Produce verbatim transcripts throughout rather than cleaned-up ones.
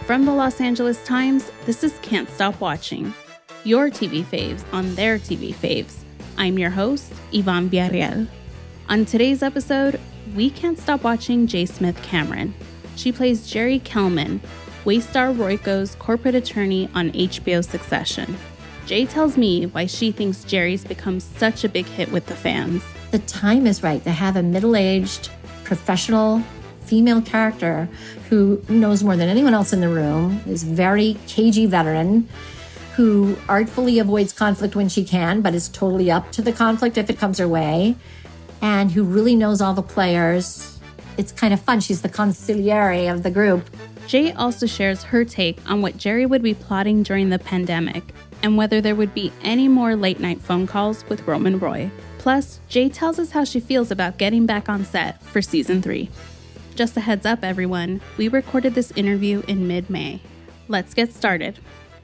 From the Los Angeles Times, this is Can't Stop Watching, your T V faves on their T V faves. I'm your host, Yvonne Villarreal. On today's episode, we can't stop watching J. Smith Cameron. She plays Jerry Kellman, Waystar Royco's corporate attorney on H B O Succession. Jay tells me why she thinks Jerry's become such a big hit with the fans. The time is right to have a middle-aged, professional female character who knows more than anyone else in the room, is a very cagey veteran, who artfully avoids conflict when she can, but is totally up to the conflict if it comes her way, and who really knows all the players. It's kind of fun. She's the consigliere of the group. Jay also shares her take on what Jerry would be plotting during the pandemic and whether there would be any more late-night phone calls with Roman Roy. Plus, Jay tells us how she feels about getting back on set for season three. Just a heads up, everyone, we recorded this interview in mid-May. Let's get started.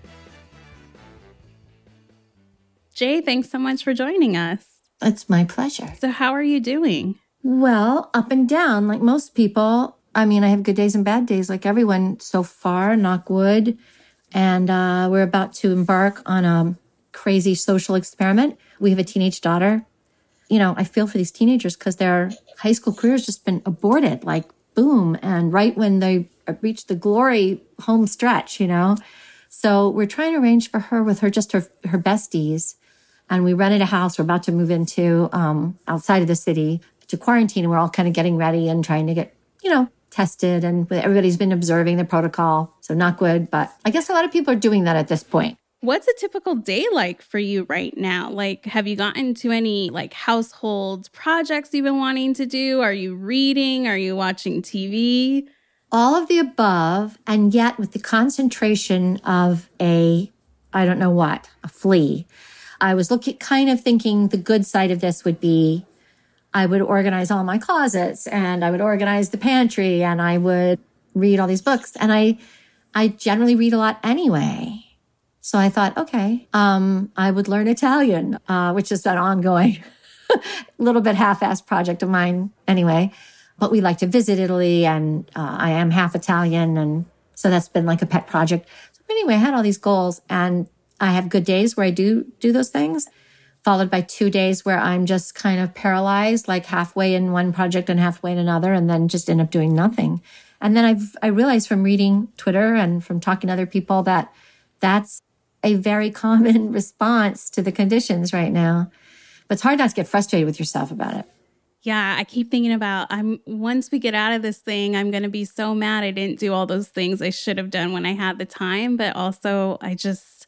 Jay, thanks so much for joining us. It's my pleasure. So how are you doing? Well, up and down, like most people. I mean, I have good days and bad days like everyone so far, knock wood. And uh, we're about to embark on a crazy social experiment. We have a teenage daughter. You know, I feel for these teenagers because their high school career's just been aborted, like boom. And right when they reach the glory home stretch, you know. So we're trying to arrange for her with her, just her, her besties. And we rented a house we're about to move into um, outside of the city to quarantine. And we're all kind of getting ready and trying to get, you know, tested. And everybody's been observing the protocol. So not good. But I guess a lot of people are doing that at this point. What's a typical day like for you right now? Like, have you gotten to any like household projects you've been wanting to do? Are you reading? Are you watching T V? All of the above. And yet with the concentration of a, I don't know what, a flea. I was looking, kind of thinking the good side of this would be I would organize all my closets and I would organize the pantry and I would read all these books. And I, I generally read a lot anyway. So I thought, okay, um, I would learn Italian, uh, which is an ongoing, little bit half-assed project of mine anyway. But we like to visit Italy and uh, I am half Italian. And so that's been like a pet project. So anyway, I had all these goals and I have good days where I do do those things, followed by two days where I'm just kind of paralyzed, like halfway in one project and halfway in another, and then just end up doing nothing. And then I've I realized from reading Twitter and from talking to other people that that's a very common response to the conditions right now. But it's hard not to get frustrated with yourself about it. Yeah, I keep thinking about, I'm once we get out of this thing, I'm going to be so mad I didn't do all those things I should have done when I had the time. But also, I just,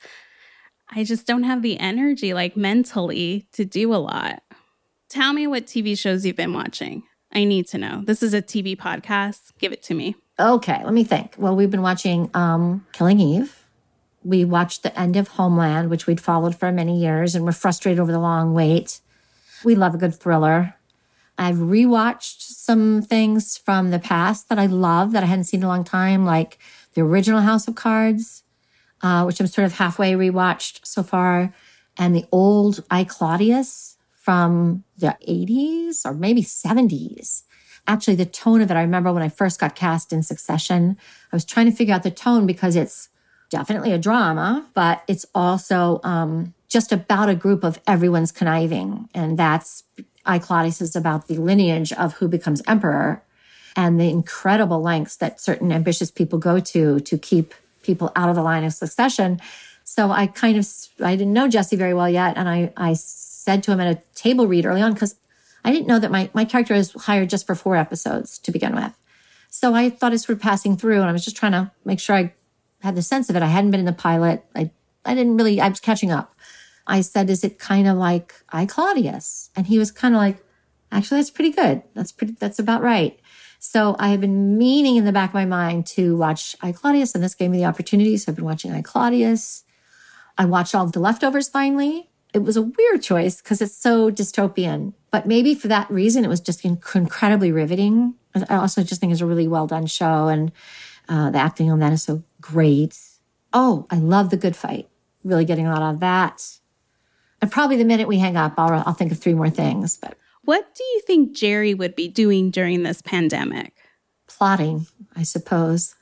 I just don't have the energy, like mentally, to do a lot. Tell me what T V shows you've been watching. I need to know. This is a T V podcast. Give it to me. Okay, let me think. Well, we've been watching um, Killing Eve. We watched the end of Homeland, which we'd followed for many years, and we're frustrated over the long wait. We love a good thriller. I've rewatched some things from the past that I love that I hadn't seen in a long time, like the original House of Cards, uh, which I'm sort of halfway rewatched so far, and the old I, Claudius from the eighties or maybe seventies. Actually, the tone of it, I remember when I first got cast in Succession, I was trying to figure out the tone because it's definitely a drama, but it's also um, just about a group of everyone's conniving. And that's, I, Claudius is about the lineage of who becomes emperor and the incredible lengths that certain ambitious people go to to keep people out of the line of succession. So I kind of, I didn't know Jesse very well yet. And I, I said to him at a table read early on, because I didn't know that my, my character was hired just for four episodes to begin with. So I thought it was sort of passing through and I was just trying to make sure I had the sense of it. I hadn't been in the pilot. I, I didn't really, I was catching up. I said, is it kind of like I, Claudius? And he was kind of like, actually, that's pretty good. That's pretty, that's about right. So I have been meaning in the back of my mind to watch I, Claudius, and this gave me the opportunity. So I've been watching I, Claudius. I watched all of The Leftovers finally. It was a weird choice because it's so dystopian. But maybe for that reason, it was just incredibly riveting. I also just think it's a really well done show. And uh, the acting on that is so great. Oh, I love The Good Fight. Really getting a lot out of that. And probably the minute we hang up, I'll, I'll think of three more things. But what do you think Jerry would be doing during this pandemic? Plotting, I suppose.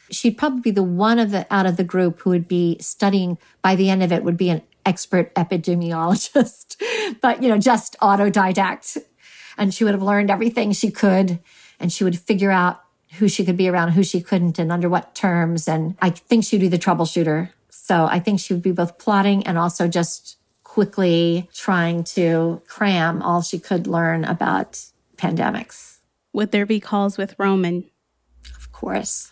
She'd probably be the one of the out of the group who would be studying, by the end of it, would be an expert epidemiologist, but, you know, just autodidact. And she would have learned everything she could, and she would figure out who she could be around, who she couldn't, and under what terms. And I think she'd be the troubleshooter. So I think she would be both plotting and also just quickly trying to cram all she could learn about pandemics. Would there be calls with Roman? Of course.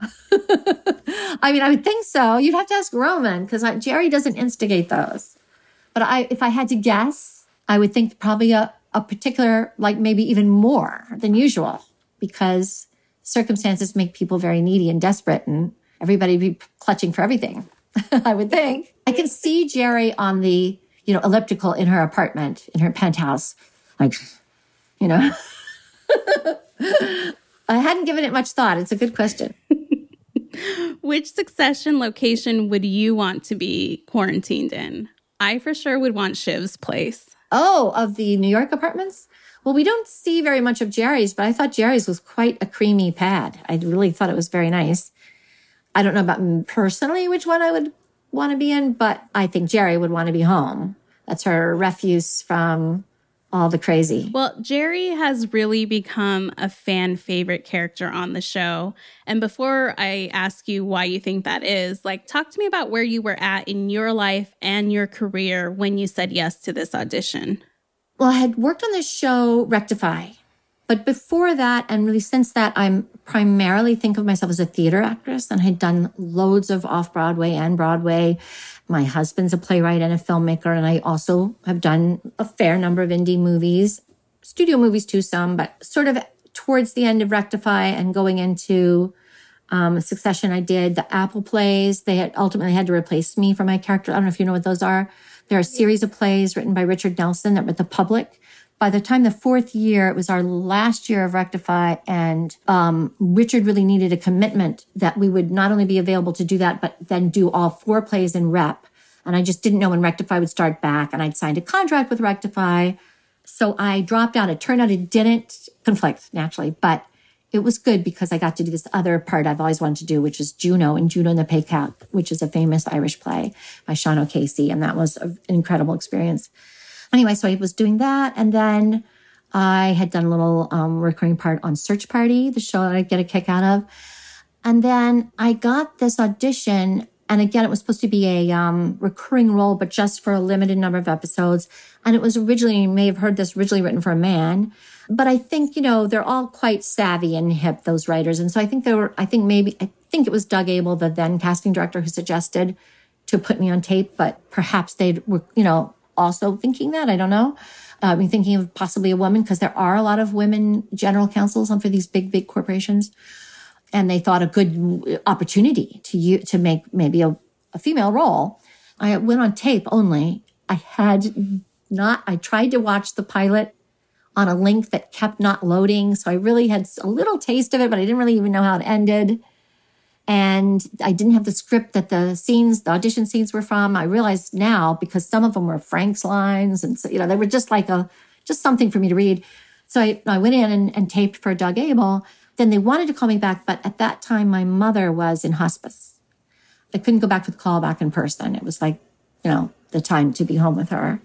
I mean, I would think so. You'd have to ask Roman, because Jerry doesn't instigate those. But I, if I had to guess, I would think probably a, a particular, like maybe even more than usual, because circumstances make people very needy and desperate, and everybody be clutching for everything, I would think. I can see Jerry on the, you know, elliptical in her apartment, in her penthouse. Like, you know, I hadn't given it much thought. It's a good question. Which Succession location would you want to be quarantined in? I for sure would want Shiv's place. Oh, of the New York apartments? Well, we don't see very much of Jerry's, but I thought Jerry's was quite a creamy pad. I really thought it was very nice. I don't know about personally which one I would want to be in, but I think Jerry would want to be home. That's her refuge from all the crazy. Well, Jerry has really become a fan favorite character on the show. And before I ask you why you think that is, like, talk to me about where you were at in your life and your career when you said yes to this audition. Well, I had worked on this show, Rectify. But before that, and really since that, I'm primarily think of myself as a theater actress, and I'd done loads of off-Broadway and Broadway. My husband's a playwright and a filmmaker, and I also have done a fair number of indie movies, studio movies too, some, but sort of towards the end of Rectify and going into um, Succession, I did the Apple plays. They had ultimately had to replace me for my character. I don't know if you know what those are. They're a series of plays written by Richard Nelson that were at the Public. By the time the fourth year, it was our last year of Rectify, and um, Richard really needed a commitment that we would not only be available to do that, but then do all four plays in rep. And I just didn't know when Rectify would start back, and I'd signed a contract with Rectify. So I dropped out. It turned out it didn't conflict, naturally, but it was good because I got to do this other part I've always wanted to do, which is Juno and Juno and the Pay Cap, which is a famous Irish play by Sean O'Casey, and that was an incredible experience. Anyway, so I was doing that. And then I had done a little um, recurring part on Search Party, the show that I get a kick out of. And then I got this audition. And again, it was supposed to be a um, recurring role, but just for a limited number of episodes. And it was originally, you may have heard this, originally written for a man. But I think, you know, they're all quite savvy and hip, those writers. And so I think there were, I think maybe, I think it was Doug Abel, the then casting director, who suggested to put me on tape. But perhaps they were, you know, also thinking that, I don't know. Uh, I mean, thinking of possibly a woman, because there are a lot of women general counsels for these big, big corporations. And they thought a good opportunity to you to make maybe a, a female role. I went on tape only. I had not, I tried to watch the pilot on a link that kept not loading. So I really had a little taste of it, but I didn't really even know how it ended. And I didn't have the script that the scenes, the audition scenes were from. I realized now, because some of them were Frank's lines, and so, you know, they were just like a, just something for me to read. So I, I went in and, and taped for Doug Abel. Then they wanted to call me back, but at that time, my mother was in hospice. I couldn't go back for the call back in person. It was like, you know, the time to be home with her.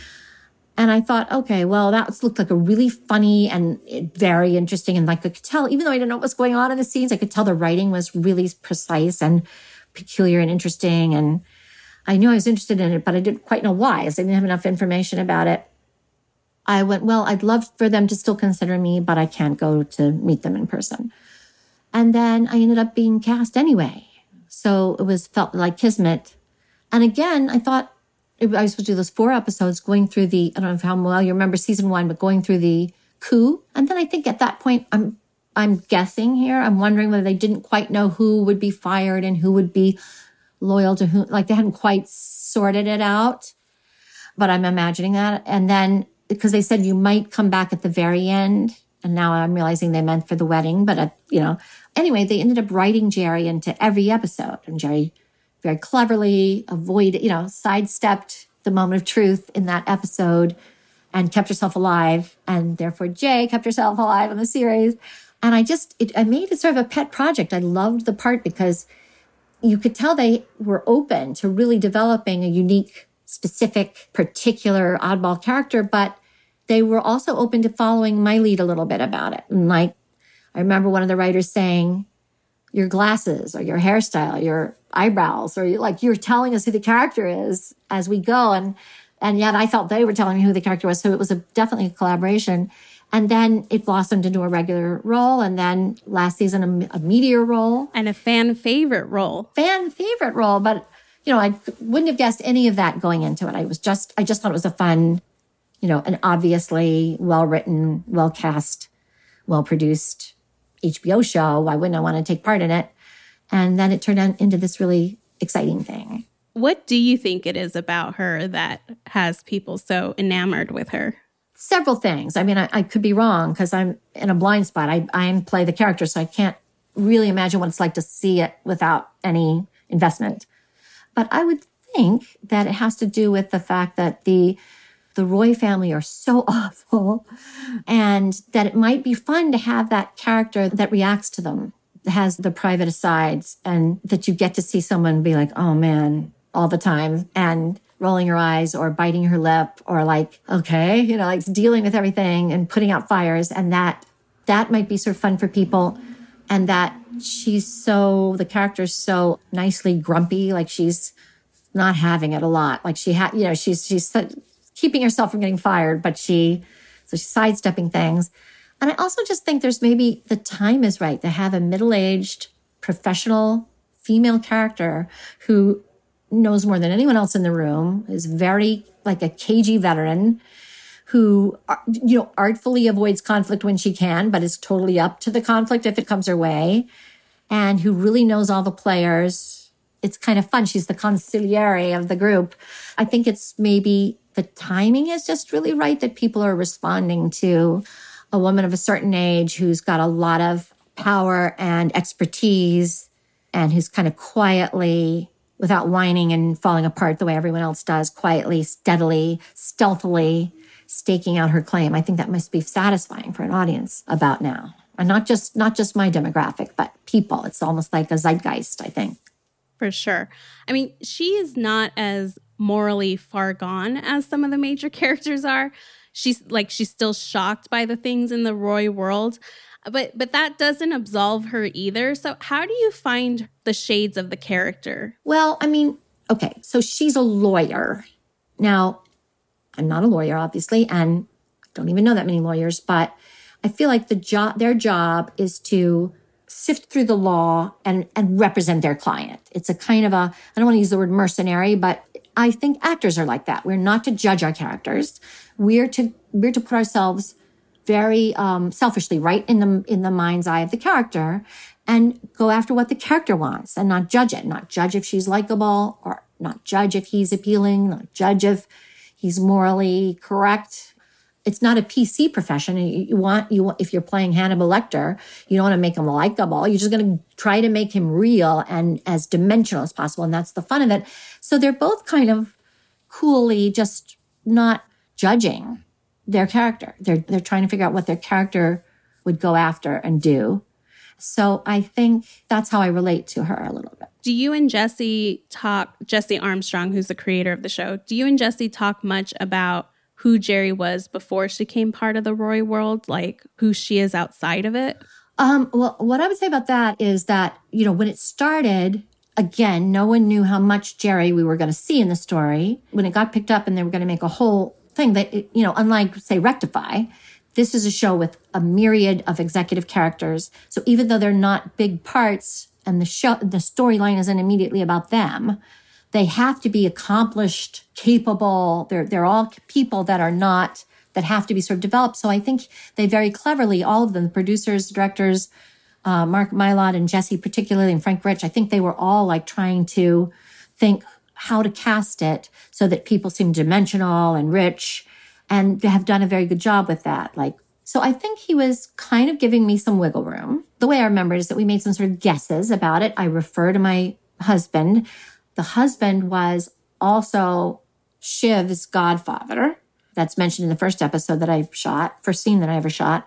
And I thought, okay, well, that looked like a really funny and very interesting. And like I could tell, even though I didn't know what was going on in the scenes, I could tell the writing was really precise and peculiar and interesting. And I knew I was interested in it, but I didn't quite know why, as I didn't have enough information about it. I went, well, I'd love for them to still consider me, but I can't go to meet them in person. And then I ended up being cast anyway. So it was felt like kismet. And again, I thought, I was supposed to do those four episodes going through the, I don't know how well you remember season one, but going through the coup. And then I think at that point, I'm I'm guessing here, I'm wondering whether they didn't quite know who would be fired and who would be loyal to who. Like they hadn't quite sorted it out. But I'm imagining that. And then, because they said you might come back at the very end. And now I'm realizing they meant for the wedding. But, uh, you know, anyway, they ended up writing Jerry into every episode. And Jerry very cleverly avoided, you know, sidestepped the moment of truth in that episode and kept herself alive. And therefore, Jay kept herself alive in the series. And I just, it, I made it sort of a pet project. I loved the part because you could tell they were open to really developing a unique, specific, particular oddball character, but they were also open to following my lead a little bit about it. And like, I remember one of the writers saying, your glasses or your hairstyle, your eyebrows, or like you're telling us who the character is as we go. And, and yet I felt they were telling me who the character was. So it was a, definitely a collaboration. And then it blossomed into a regular role. And then last season, a, a meteor role. And a fan favorite role. Fan favorite role. But, you know, I wouldn't have guessed any of that going into it. I was just, I just thought it was a fun, you know, an obviously well-written, well-cast, well-produced H B O show. Why wouldn't I want to take part in it? And then it turned out into this really exciting thing. What do you think it is about her that has people so enamored with her? Several things. I mean, I, I could be wrong because I'm in a blind spot. I, I play the character, so I can't really imagine what it's like to see it without any investment. But I would think that it has to do with the fact that the the Roy family are so awful, and that it might be fun to have that character that reacts to them, has the private asides, and that you get to see someone be like, oh man, all the time, and rolling her eyes or biting her lip or like, okay, you know, like dealing with everything and putting out fires. And that, that might be sort of fun for people. And that she's so, the character's so nicely grumpy, like she's not having it a lot. Like she had, you know, she's, she's keeping herself from getting fired, but she, so she's sidestepping things. And I also just think there's maybe the time is right to have a middle-aged professional female character who knows more than anyone else in the room, is very like a cagey veteran who, you know, artfully avoids conflict when she can, but is totally up to the conflict if it comes her way, and who really knows all the players. It's kind of fun. She's the consigliere of the group. I think it's maybe the timing is just really right that people are responding to a woman of a certain age who's got a lot of power and expertise and who's kind of quietly, without whining and falling apart the way everyone else does, quietly, steadily, stealthily staking out her claim. I think that must be satisfying for an audience about now. And not just not just my demographic, but people. It's almost like a zeitgeist, I think. For sure. I mean, she is not as morally far gone as some of the major characters are. She's like, she's still shocked by the things in the Roy world. But but that doesn't absolve her either. So how do you find the shades of the character? Well, I mean, okay, so she's a lawyer. Now, I'm not a lawyer, obviously, and I don't even know that many lawyers, but I feel like the job, their job is to sift through the law and, and represent their client. It's a kind of a, I don't want to use the word mercenary, but I think actors are like that. We're not to judge our characters. We're to we're to put ourselves very um, selfishly right in the in the mind's eye of the character and go after what the character wants and not judge it, not judge if she's likable or not judge if he's appealing, not judge if he's morally correct. It's not a P C profession. You want, you want, if you're playing Hannibal Lecter, you don't want to make him likable. You're just going to try to make him real and as dimensional as possible. And that's the fun of it. So they're both kind of coolly just not judging their character. They're, they're trying to figure out what their character would go after and do. So I think that's how I relate to her a little bit. Do you and Jesse talk, Jesse Armstrong, who's the creator of the show, do you and Jesse talk much about who Jerry was before she became part of the Roy world, like who she is outside of it? Um, well, what I would say about that is that, you know, when it started, again, no one knew how much Jerry we were going to see in the story. When it got picked up and they were going to make a whole thing that, you know, unlike, say, Rectify, this is a show with a myriad of executive characters. So even though they're not big parts and the show, the storyline isn't immediately about them, they have to be accomplished, capable. They're, they're all people that are not, that have to be sort of developed. So I think they very cleverly, all of them, the producers, directors, uh, Mark Mylod and Jesse particularly, and Frank Rich, I think they were all like trying to think how to cast it so that people seem dimensional and rich, and they have done a very good job with that. Like, so I think he was kind of giving me some wiggle room. The way I remember it is that we made some sort of guesses about it. I refer to my husband. The husband was also Shiv's godfather. That's mentioned in the first episode that I shot, first scene that I ever shot.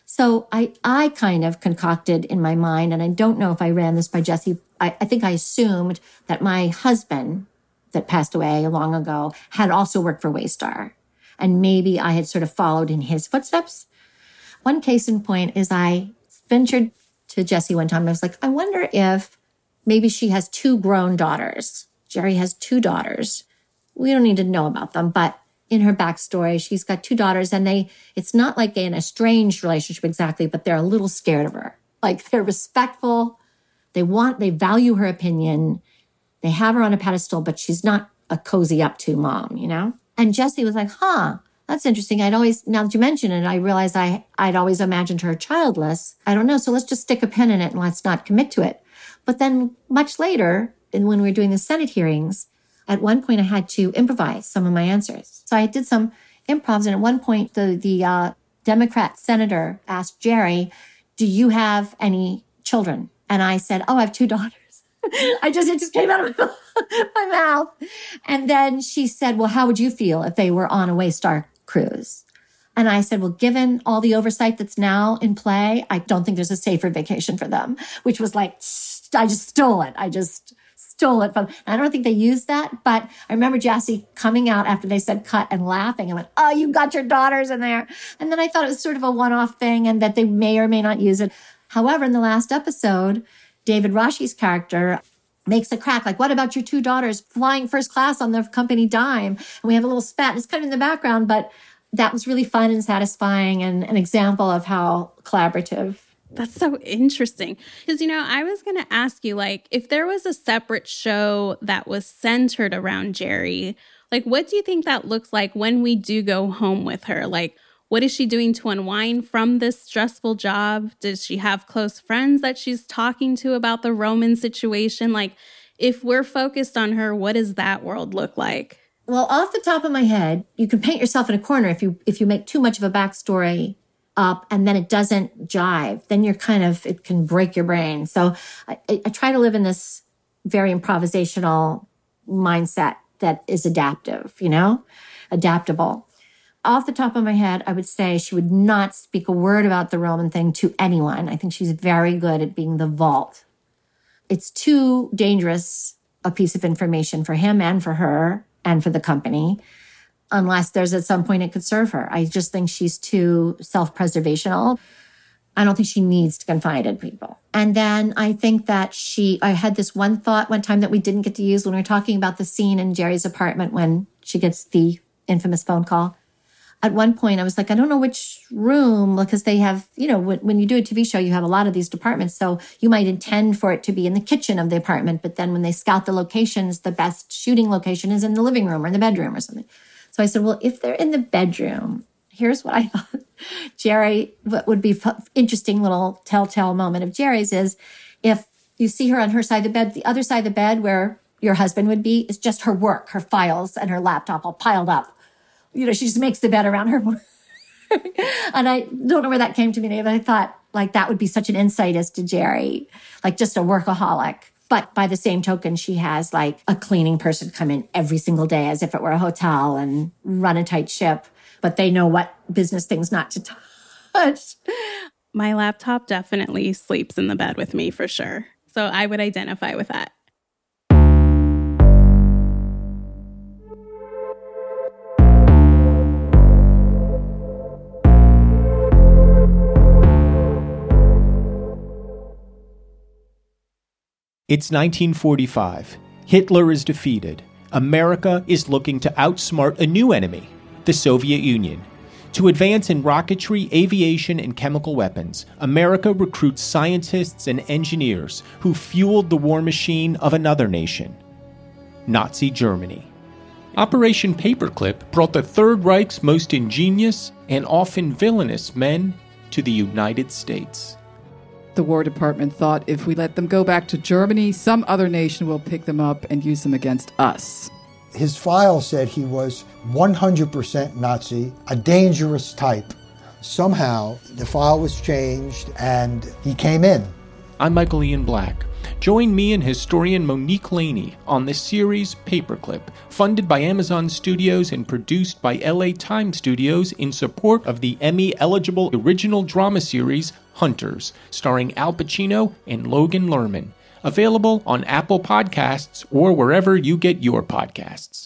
So I, I kind of concocted in my mind, and I don't know if I ran this by Jesse. I, I think I assumed that my husband that passed away long ago had also worked for Waystar. And maybe I had sort of followed in his footsteps. One case in point is I ventured to Jesse one time and I was like, I wonder if maybe she has two grown daughters. Jerry has two daughters. We don't need to know about them, but in her backstory, she's got two daughters and they, it's not like an estranged relationship exactly, but they're a little scared of her. Like they're respectful. They want, they value her opinion. They have her on a pedestal, but she's not a cozy up to mom, you know? And Jesse was like, huh, that's interesting. I'd always, now that you mention it, I realized I, I'd always imagined her childless. I don't know. So let's just stick a pin in it and let's not commit to it. But then much later, and when we were doing the Senate hearings, at one point I had to improvise some of my answers. So I did some improvs. And at one point, the, the uh, Democrat senator asked Jerry, do you have any children? And I said, oh, I have two daughters. I just, it just came out of my mouth. And then she said, well, how would you feel if they were on a Waystar cruise? And I said, well, given all the oversight that's now in play, I don't think there's a safer vacation for them, which was like, I just stole it. I just stole it from, I don't think they used that, but I remember Jassy coming out after they said cut and laughing. I went, oh, you got your daughters in there. And then I thought it was sort of a one-off thing and that they may or may not use it. However, in the last episode, David Rashi's character makes a crack. Like, what about your two daughters flying first class on their company dime? And we have a little spat. It's kind of in the background, but that was really fun and satisfying and an example of how collaborative. That's so interesting. Because, you know, I was going to ask you, like, if there was a separate show that was centered around Jerry, like, what do you think that looks like when we do go home with her? Like, what is she doing to unwind from this stressful job? Does she have close friends that she's talking to about the Roman situation? Like, if we're focused on her, what does that world look like? Well, off the top of my head, you can paint yourself in a corner if you if you make too much of a backstory up and then it doesn't jive. Then you're kind of, it can break your brain. So I, I try to live in this very improvisational mindset that is adaptive, you know, adaptable. Off the top of my head, I would say she would not speak a word about the Roman thing to anyone. I think she's very good at being the vault. It's too dangerous a piece of information for him and for her and for the company, unless there's at some point it could serve her. I just think she's too self-preservational. I don't think she needs to confide in people. And then I think that she, I had this one thought one time that we didn't get to use when we were talking about the scene in Jerry's apartment when she gets the infamous phone call. At one point, I was like, I don't know which room, because they have, you know, when, when you do a T V show, you have a lot of these departments. So you might intend for it to be in the kitchen of the apartment. But then when they scout the locations, the best shooting location is in the living room or in the bedroom or something. So I said, well, if they're in the bedroom, here's what I thought. Jerry, what would be an interesting little telltale moment of Jerry's is if you see her on her side of the bed, the other side of the bed where your husband would be is just her work, her files and her laptop all piled up. You know, she just makes the bed around her. And I don't know where that came to me, but I thought like that would be such an insight as to Jerry, like just a workaholic. But by the same token, she has like a cleaning person come in every single day as if it were a hotel and run a tight ship. But they know what business things not to touch. My laptop definitely sleeps in the bed with me for sure. So I would identify with that. It's nineteen forty-five. Hitler is defeated. America is looking to outsmart a new enemy, the Soviet Union. To advance in rocketry, aviation, and chemical weapons, America recruits scientists and engineers who fueled the war machine of another nation, Nazi Germany. Operation Paperclip brought the Third Reich's most ingenious and often villainous men to the United States. The War Department thought if we let them go back to Germany, some other nation will pick them up and use them against us. His file said he was one hundred percent Nazi, a dangerous type. Somehow, the file was changed and he came in. I'm Michael Ian Black. Join me and historian Monique Laney on the series Paperclip, funded by Amazon Studios and produced by L A Times Studios in support of the Emmy-eligible original drama series Hunters, starring Al Pacino and Logan Lerman. Available on Apple Podcasts or wherever you get your podcasts.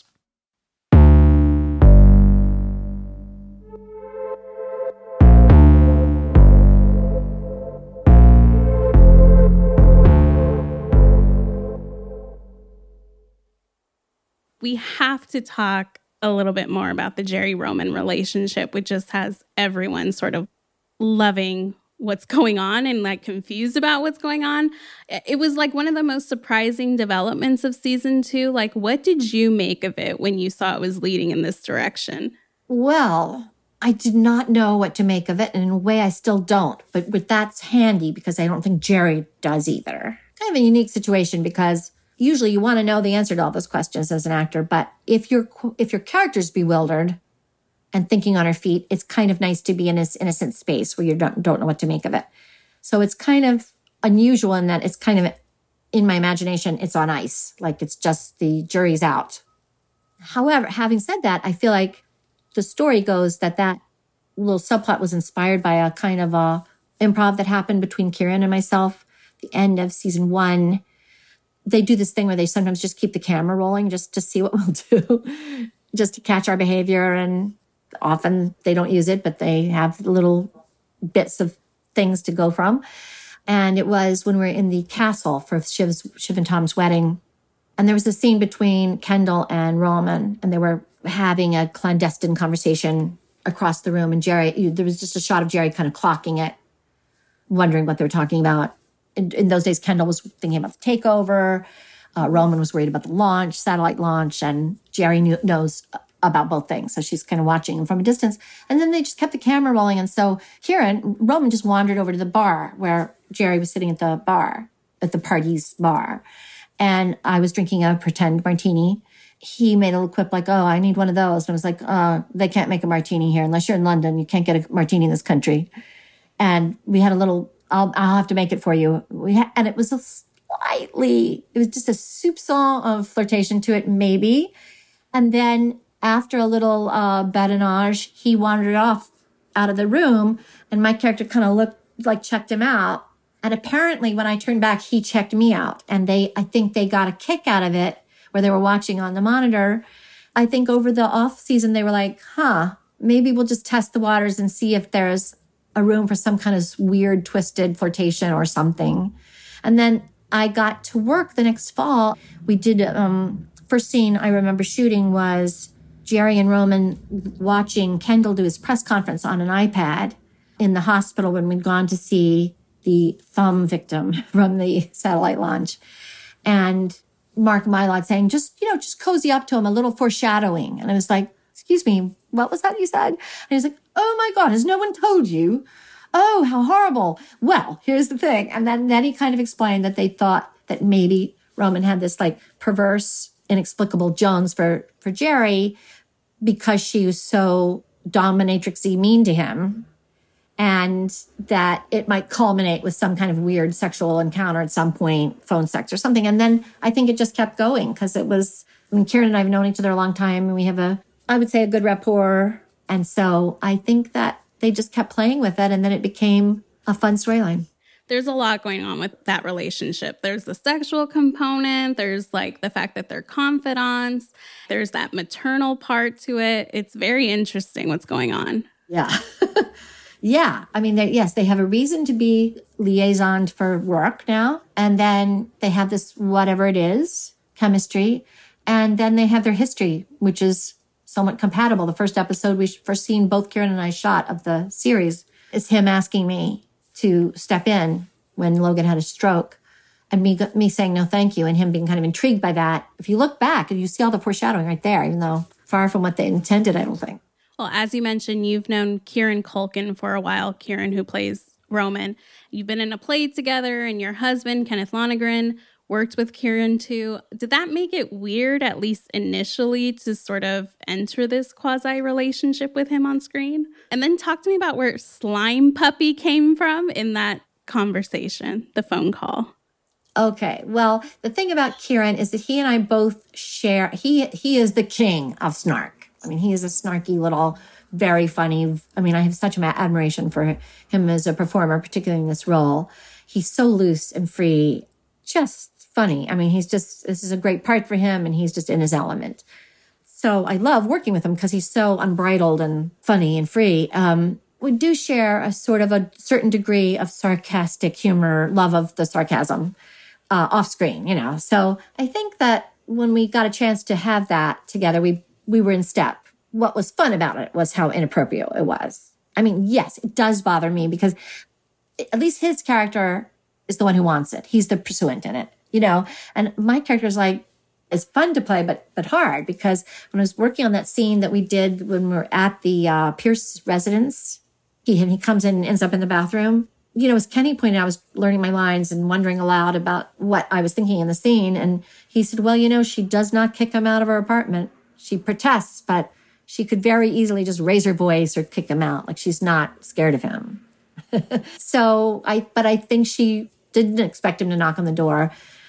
We have to talk a little bit more about the Jerry Roman relationship, which just has everyone sort of loving what's going on and like confused about what's going on. It was like one of the most surprising developments of season two. Like, what did you make of it when you saw it was leading in this direction? Well, I did not know what to make of it, and in a way I still don't. But, but that's handy because I don't think Jerry does either. Kind of a unique situation because usually you want to know the answer to all those questions as an actor, but if your if your character's bewildered and thinking on her feet, it's kind of nice to be in this innocent space where you don't, don't know what to make of it. So it's kind of unusual in that it's kind of, in my imagination, it's on ice. Like it's just the jury's out. However, having said that, I feel like the story goes that that little subplot was inspired by a kind of a improv that happened between Kieran and myself. The end of season one, they do this thing where they sometimes just keep the camera rolling just to see what we'll do, just to catch our behavior. And often they don't use it, but they have little bits of things to go from. And it was when we were in the castle for Shiv's, Shiv and Tom's wedding. And there was a scene between Kendall and Roman, and they were having a clandestine conversation across the room. And Jerry, there was just a shot of Jerry kind of clocking it, wondering what they were talking about. In, in those days, Kendall was thinking about the takeover. Uh, Roman was worried about the launch, satellite launch, and Jerry knew, knows about both things. So she's kind of watching him from a distance. And then they just kept the camera rolling. And so Kieran, Roman just wandered over to the bar where Jerry was sitting at the bar, at the party's bar. And I was drinking a pretend martini. He made a little quip like, oh, I need one of those. And I was like, uh, they can't make a martini here. Unless you're in London, you can't get a martini in this country. And we had a little... I'll, I'll have to make it for you. We ha- and it was a slightly, it was just a soupçon of flirtation to it, maybe. And then after a little uh, badinage, he wandered off out of the room, and my character kind of looked like checked him out. And apparently when I turned back, he checked me out. And they, I think they got a kick out of it where they were watching on the monitor. I think over the off season, they were like, huh, maybe we'll just test the waters and see if there's a room for some kind of weird, twisted flirtation or something. And then I got to work the next fall. We did, um, first scene I remember shooting was Jerry and Roman watching Kendall do his press conference on an iPad in the hospital when we'd gone to see the thumb victim from the satellite launch. And Mark Mylod saying, just, you know, just cozy up to him, a little foreshadowing. And I was like, excuse me, what was that you said? And he's like, oh my God, has no one told you? Oh, how horrible. Well, here's the thing. And then, then he kind of explained that they thought that maybe Roman had this like perverse, inexplicable Jones for, for Jerry because she was so dominatrix-y mean to him. And that it might culminate with some kind of weird sexual encounter at some point, phone sex or something. And then I think it just kept going because it was, I mean, Kieran and I have known each other a long time and we have a, I would say a good rapport. And so I think that they just kept playing with it and then it became a fun storyline. There's a lot going on with that relationship. There's the sexual component. There's like the fact that they're confidants. There's that maternal part to it. It's very interesting what's going on. Yeah. Yeah. I mean, yes, they have a reason to be liaisoned for work now. And then they have this, whatever it is, chemistry. And then they have their history, which is somewhat compatible. The first episode we first seen both Kieran and I shot of the series is him asking me to step in when Logan had a stroke and me, me saying no, thank you. And him being kind of intrigued by that. If you look back and you see all the foreshadowing right there, even though far from what they intended, I don't think. Well, as you mentioned, you've known Kieran Culkin for a while, Kieran, who plays Roman. You've been in a play together, and your husband, Kenneth Lonergan, worked with Kieran too. Did that make it weird, at least initially, to sort of enter this quasi-relationship with him on screen? And then talk to me about where Slime Puppy came from in that conversation, the phone call. Okay. Well, the thing about Kieran is that he and I both share, he he is the king of snark. I mean, he is a snarky little, very funny. I mean, I have such admiration for him as a performer, particularly in this role. He's so loose and free, just funny. I mean, he's just, this is a great part for him and he's just in his element. So I love working with him because he's so unbridled and funny and free. Um, we do share a sort of a certain degree of sarcastic humor, love of the sarcasm. Uh, off screen, you know. So I think that when we got a chance to have that together, we we were in step. What was fun about it was how inappropriate it was. I mean, yes, it does bother me because at least his character is the one who wants it. He's the pursuant in it, you know. And my character is like, it's fun to play, but but hard because when I was working on that scene that we did when we were at the uh, Pierce residence, he and he comes in and ends up in the bathroom. You know, as Kenny pointed out, I was learning my lines and wondering aloud about what I was thinking in the scene. And he said, well, you know, she does not kick him out of her apartment. She protests, but she could very easily just raise her voice or kick him out. Like she's not scared of him. So I, but I think she didn't expect him to knock on the door.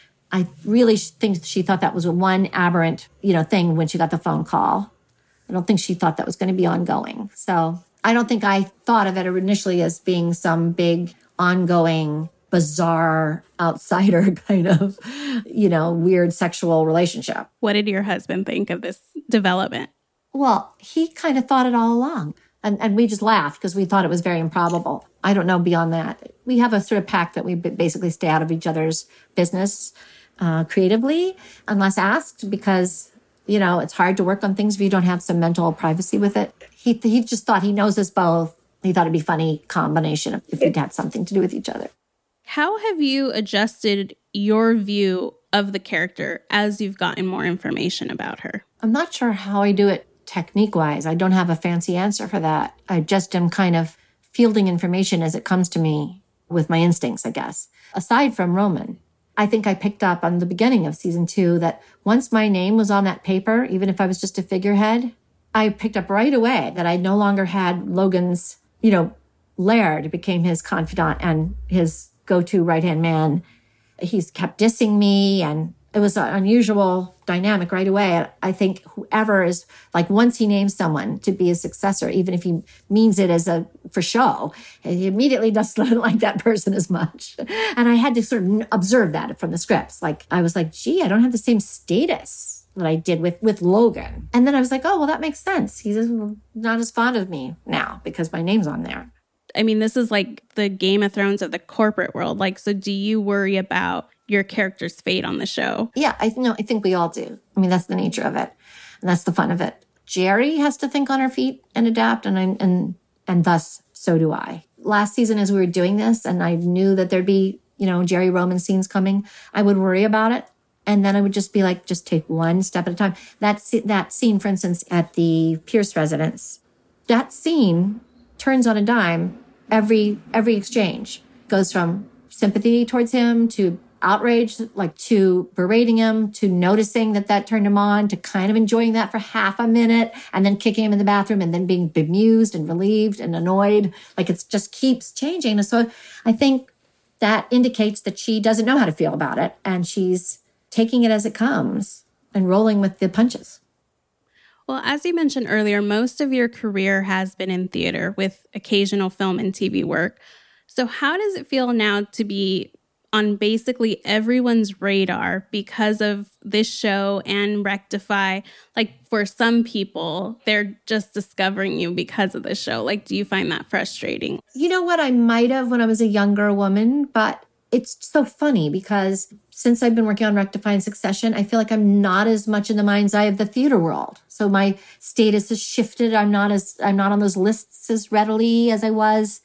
I really think she thought that was a one aberrant, you know, thing when she got the phone call. I don't think she thought that was going to be ongoing. So I don't think I thought of it initially as being some big, ongoing, bizarre, outsider kind of, you know, weird sexual relationship. What did your husband think of this development? Well, he kind of thought it all along. And, and we just laughed because we thought it was very improbable. I don't know beyond that. We have a sort of pact that we basically stay out of each other's business uh, creatively, unless asked, because, you know, it's hard to work on things if you don't have some mental privacy with it. He he just thought he knows us both. He thought it'd be a funny combination if we'd had something to do with each other. How have you adjusted your view of the character as you've gotten more information about her? I'm not sure how I do it technique-wise. I don't have a fancy answer for that. I just am kind of fielding information as it comes to me with my instincts, I guess. Aside from Roman, I think I picked up on the beginning of season two that once my name was on that paper, even if I was just a figurehead, I picked up right away that I no longer had Logan's, you know, Laird became his confidant and his go-to right-hand man. He's kept dissing me, and it was an unusual dynamic right away. I think whoever is, like, once he names someone to be his successor, even if he means it as a for show, he immediately doesn't like that person as much. And I had to sort of observe that from the scripts. Like, I was like, gee, I don't have the same status that I did with, with Logan. And then I was like, oh, well, that makes sense. He's not as fond of me now because my name's on there. I mean, this is like the Game of Thrones of the corporate world. Like, so do you worry about your character's fate on the show? Yeah, I no, I think we all do. I mean, that's the nature of it. And that's the fun of it. Jerry has to think on her feet and adapt, and I, and and thus, so do I. Last season, as we were doing this, and I knew that there'd be, you know, Jerry Roman scenes coming, I would worry about it. And then I would just be like, just take one step at a time. That, that scene, for instance, at the Pierce residence, that scene turns on a dime every every exchange. Goes from sympathy towards him to outrage, like to berating him, to noticing that that turned him on, to kind of enjoying that for half a minute, and then kicking him in the bathroom, and then being bemused and relieved and annoyed. Like it just keeps changing. And so I think that indicates that she doesn't know how to feel about it, and she's taking it as it comes and rolling with the punches. Well, as you mentioned earlier, most of your career has been in theater with occasional film and T V work. So how does it feel now to be on basically everyone's radar because of this show and Rectify? Like, for some people, they're just discovering you because of the show. Like, do you find that frustrating? You know what? I might have when I was a younger woman, but it's so funny because since I've been working on Rectify and Succession, I feel like I'm not as much in the mind's eye of the theater world. So my status has shifted. I'm not as, I'm not on those lists as readily as I was.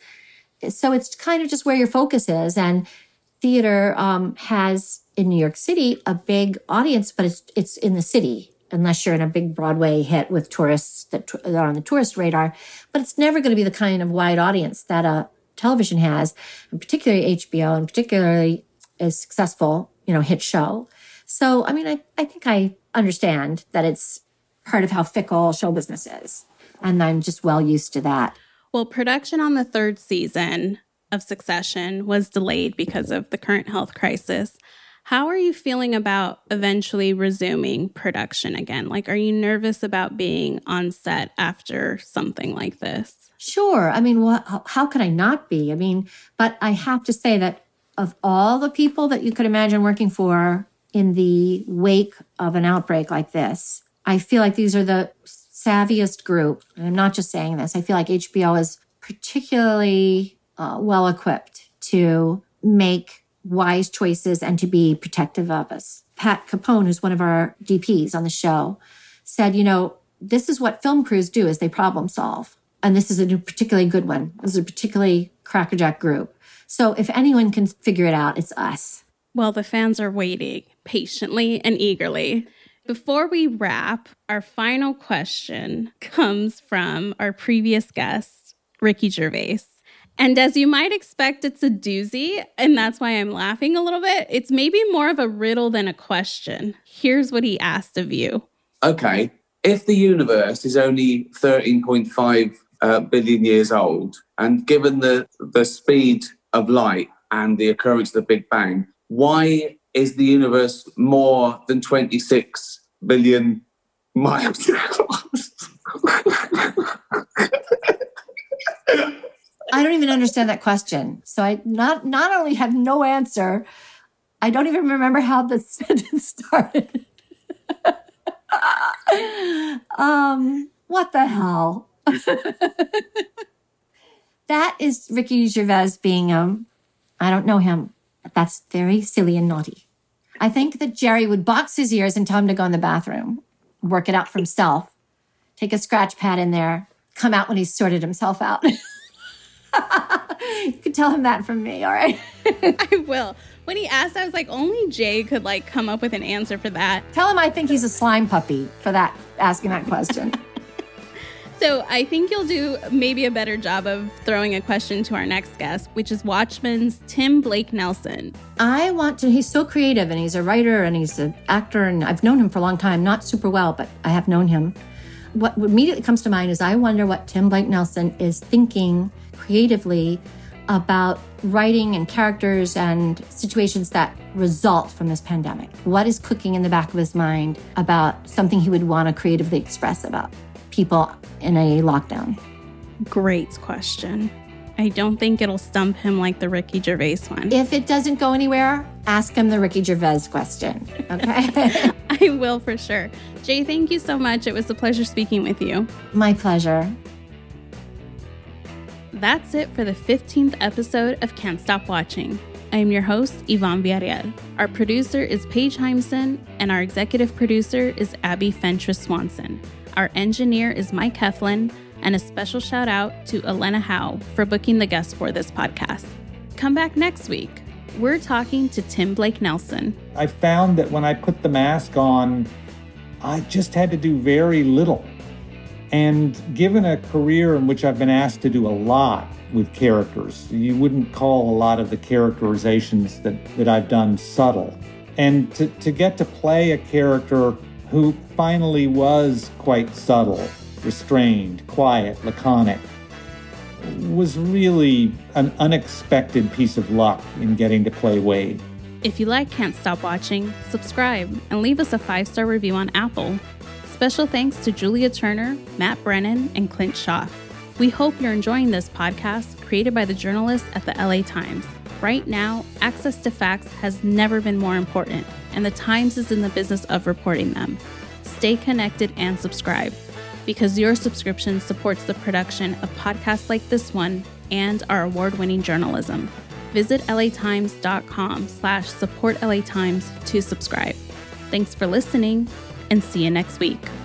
So it's kind of just where your focus is. And theater um, has in New York City a big audience, but it's it's in the city, unless you're in a big Broadway hit with tourists that, that are on the tourist radar. But it's never going to be the kind of wide audience that a television has, and particularly H B O, and particularly a successful, you know, hit show. So, I mean, I, I think I understand that it's part of how fickle show business is. And I'm just well used to that. Well, production on the third season of Succession was delayed because of the current health crisis. How are you feeling about eventually resuming production again? Like, are you nervous about being on set after something like this? Sure. I mean, what, how could I not be? I mean, but I have to say that of all the people that you could imagine working for in the wake of an outbreak like this, I feel like these are the savviest group. And I'm not just saying this. I feel like H B O is particularly uh, well equipped to make wise choices and to be protective of us. Pat Capone, who's one of our D Ps on the show, said, you know, this is what film crews do, is they problem solve. And this is a particularly good one. This is a particularly crackerjack group. So if anyone can figure it out, it's us. Well, the fans are waiting patiently and eagerly. Before we wrap, our final question comes from our previous guest, Ricky Gervais. And as you might expect, it's a doozy, and that's why I'm laughing a little bit. It's maybe more of a riddle than a question. Here's what he asked of you. Okay, if the universe is only thirteen point five uh, billion years old, and given the, the speed of light and the occurrence of the Big Bang, why is the universe more than twenty-six billion miles across? I don't even understand that question. So I not not only have no answer, I don't even remember how the sentence started. um, what the hell? That is Ricky Gervais being, um, I don't know him. But that's very silly and naughty. I think that Jerry would box his ears and tell him to go in the bathroom, work it out for himself, take a scratch pad in there, come out when he's sorted himself out. You could tell him that from me, all right? I will. When he asked, I was like, only Jay could like come up with an answer for that. Tell him I think he's a slime puppy for that, asking that question. So I think you'll do maybe a better job of throwing a question to our next guest, which is Watchmen's Tim Blake Nelson. I want to, he's so creative, and he's a writer and he's an actor, and I've known him for a long time, not super well, but I have known him. What immediately comes to mind is I wonder what Tim Blake Nelson is thinking creatively about writing and characters and situations that result from this pandemic. What is cooking in the back of his mind about something he would want to creatively express about people in a lockdown? Great question. I don't think it'll stump him like the Ricky Gervais one. If it doesn't go anywhere, ask him the Ricky Gervais question, okay? I will for sure. Jay, thank you so much. It was a pleasure speaking with you. My pleasure. That's it for the fifteenth episode of Can't Stop Watching. I am your host, Yvonne Villarreal. Our producer is Paige Heimson, and our executive producer is Abby Fentress Swanson. Our engineer is Mike Heflin, and a special shout out to Elena Howe for booking the guest for this podcast. Come back next week. We're talking to Tim Blake Nelson. I found that when I put the mask on, I just had to do very little. And given a career in which I've been asked to do a lot with characters, you wouldn't call a lot of the characterizations that, that I've done subtle. And to, to get to play a character who finally was quite subtle, restrained, quiet, laconic, was really an unexpected piece of luck in getting to play Wade. If you like Can't Stop Watching, subscribe and leave us a five-star review on Apple. Special thanks to Julia Turner, Matt Brennan, and Clint Schaff. We hope you're enjoying this podcast created by the journalists at the L A Times. Right now, access to facts has never been more important, and the Times is in the business of reporting them. Stay connected and subscribe, because your subscription supports the production of podcasts like this one and our award-winning journalism. Visit latimes.com slash support LA Times to subscribe. Thanks for listening, and see you next week.